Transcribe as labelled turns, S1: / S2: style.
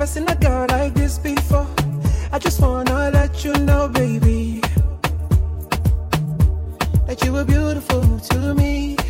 S1: never seen a girl like this before. I just wanna let you know, baby, that you were beautiful to me.